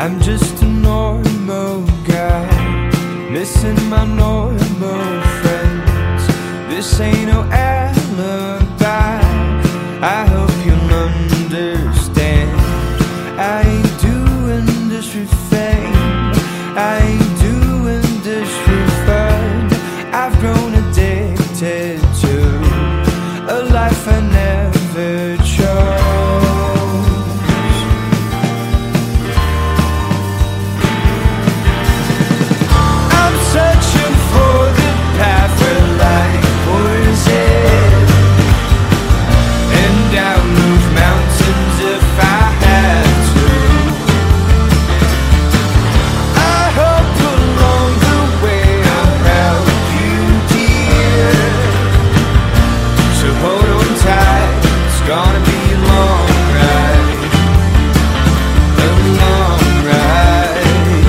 I'm just a normal guy, missing my normal friends. This ain't no alibi, I hope you'll understand. I ain't doing this for fame, I ain't doing this for fun. I've grown addicted to a life I never chose. I'm searching for the path where life pours in, and I'll move mountains if I have to. I hope along the way I'll help you, dear. So hold on tight, it's gonna be a long ride, a long ride.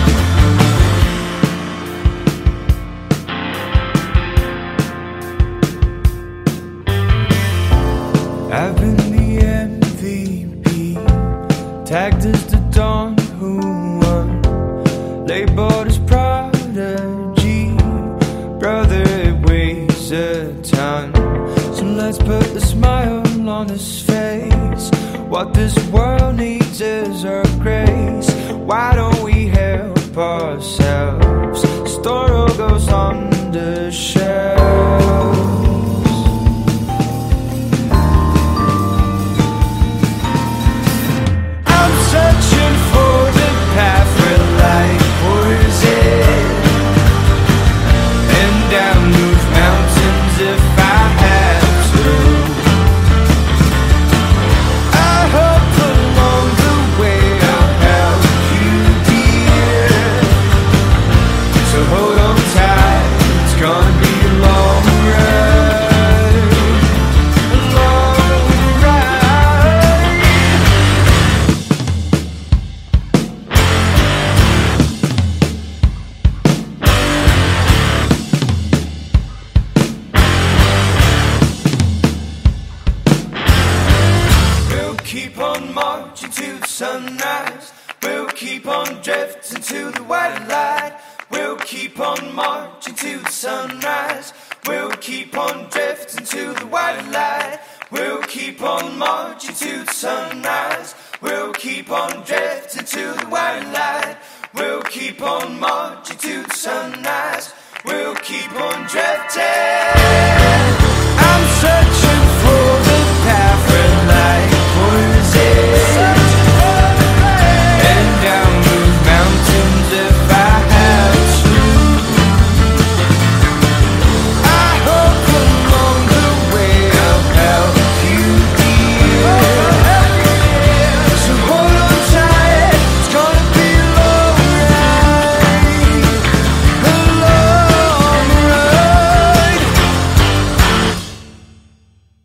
I've been the MVP, tagged as the Don who won, labeled as prodigy. Brother, it weighs a ton, so let's put a smile on his face. What this world needs is our grace. Why don't we help ourselves? Store all goes on the shelves. I'm searching for the path where light pours in, and I'll move mountains if I have to. I hope along the way I'll help you, dear. So hold on tight, it's gonna be a long ride, a long ride. We'll keep on marching to the sunrise, we'll keep on drifting to the white light. We'll keep on marching to the sunrise, we'll keep on drifting to the white light. We'll keep on marching to the sunrise, we'll keep on drifting to the white light. We'll keep on marching to the sunrise, we'll keep on drifting.